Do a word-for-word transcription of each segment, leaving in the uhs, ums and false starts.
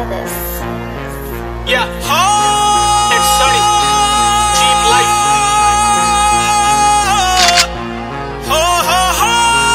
this. Yeah, it's Sunny. Cheap life. Ho ho ho.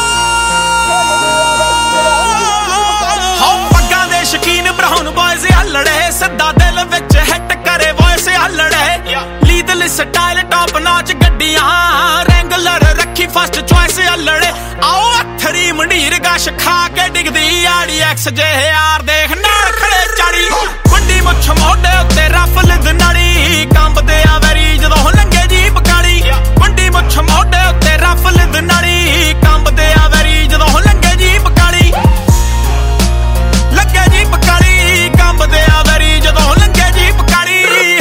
Ho ਪੱਗਾਂ ਦੇ ਸ਼ਕੀਨ brown ਬॉयਜ਼ ਹੱਲੜੇ ਸਦਾ ਦਿਲ ਵਿੱਚ ਹਿੱਟ ਕਰੇ ਵੌਇਸ ਹੱਲੜੇ ਲੀਦਲ ਸਟਾਈਲ ਟੌਪ ਨਾਚ ਗੱਡੀਆਂ ਰੈਂਗਲਰ ਰੱਖੀ ਫਸਟ ਚੁਆਇਸ ਹੱਲੜੇ ਆਓ ਅਥਰੀ ਮੰਡੀਰ ਗਸ਼ ਖਾ ਕੇ ਡਿੱਗਦੀ ਆੜੀ ਐਕਸ ਜੇ ਯਾਰ ਦੇਖ ਨਾਲ ਖੜੇ ਚਾੜੀ ਵੱਡੀ ਮੁੱਛ ਮੋਢੇ ਉੱਤੇ ਰਫਲ ਦਨਾੜੀ ਕੰਬਦੇ ਆ ਵੈਰੀ ਜਦੋਂ ਲੰਗੇ ਜੀ ਬਕਾਲੀ ਵੱਡੀ ਮੁੱਛ ਮੋਢੇ ਉੱਤੇ ਰਫਲ ਦਨਾੜੀ ਕੰਬਦੇ ਆ ਵੈਰੀ ਜਦੋਂ ਲੰਗੇ ਜੀ ਬਕਾਲੀ ਲੰਗੇ ਜੀ ਬਕਾਲੀ ਕੰਬਦੇ ਆ ਵੈਰੀ ਜਦੋਂ ਲੰਗੇ ਜੀ ਬਕਾਲੀ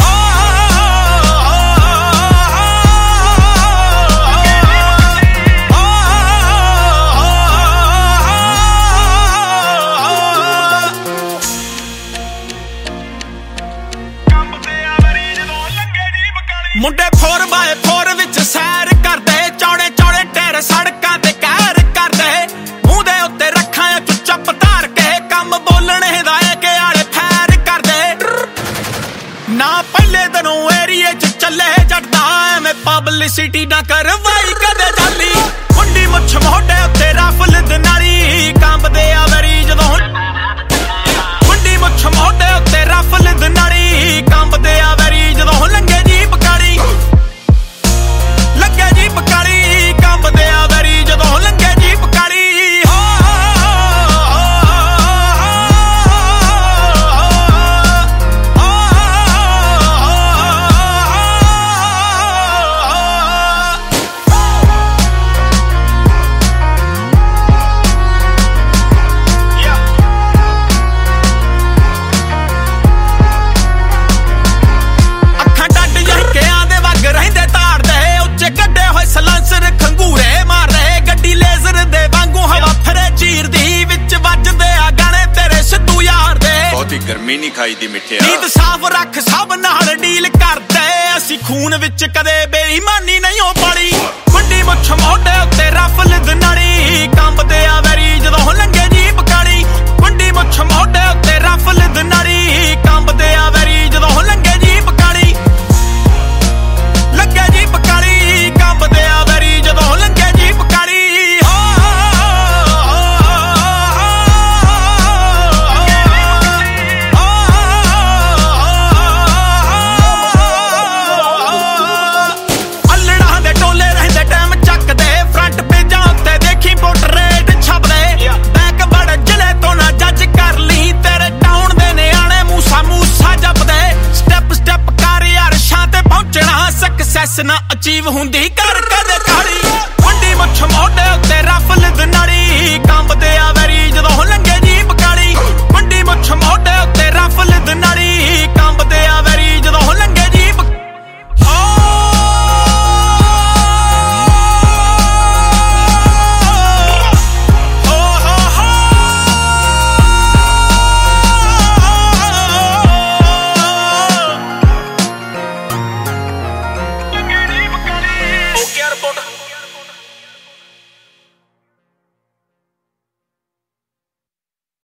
ਮੁੰਡੇ four by four ਵਿੱਚ ਸੈਰ ਕਰਦੇ ਚੌੜੇ ਚੌੜੇ ਟਾਇਰ ਸੜਕਾਂ ਤੇ ਕਹਿਰ ਕਰਦੇ ਮੂੰਹ ਦੇ ਉੱਤੇ ਰੱਖਾਂ ਚੁੱਪ ਧਾਰ ਕੇ ਕੰਮ ਬੋਲਣੇ ਦਾ ਏ ਕਿ ਆਲੇ ਫੈਰ ਕਰਦੇ ਨਾ ਪਹਿਲੇ ਦਿਨੋਂ ਏਰੀਏ ਚ ਚੱਲੇ ਜੜਦਾ ਐਵੇਂ ਪਬਲਿਸਿਟੀ ਨਾ ਕਰਵਾਈ ਕਦੇ ਜਾਲੀ ਮੁੰਡੀ ਮੁੱਛ ਮੋਢੇ ਉੱਤੇ ਰਫਲ ਦਨਾਲੀ ਕੰਬਦੇ ਆ ਵੈਰੀ ਜਦੋਂ ਮੁੰਡੀ ਮੁੱਛ ਮੋਢੇ ਉੱਤੇ ਰਫਲ ਦਨਾਲੀ ਕੰਬਦੇ ਆ ਵੈਰੀ ਜਦੋਂ ਲੰਗੇ ਜੀ ਬਕਾਲੀ ਲੰਗੇ ਜੀ ਬਕਾਲੀ ਕੰਬਦੇ ਆ ਵੈਰੀ ਜਦੋਂ ਲੰਗੇ ਜੀ ਬਕਾਲੀ ਸਲਾਂਸਰ ਖੰਗੂਰੇ ਮਾਰੇ ਗੱਡੀ ਲੇਜ਼ਰ ਦੇ ਵਾਂਗੂ ਹਵਾ ਫਰੇ ਚੀਰਦੀ ਵਿੱਚ ਵੱਜਦੇ ਆ ਗਾਣੇ ਤੇਰੇ ਸਿੱਧੂ ਯਾਰ ਦੇ ਬਹੁਤੀ ਗਰਮੀ ਨਹੀਂ ਖਾਈ ਦੀ ਮਿੱਠਿਆ ਨੀਂਦ ਸਾਫ਼ ਰੱਖ ਸਭ ਨਾਲ ਡੀਲ ਕਰਦੇ ਅਸੀਂ ਖੂਨ ਵਿੱਚ ਕਦੇ ਬੇਈਮਾਨੀ ਨਹੀਂ ਹੋ ਪਾਲੀ ਵੱਡੀ ਮੁੱਛ ਮੋਢੇ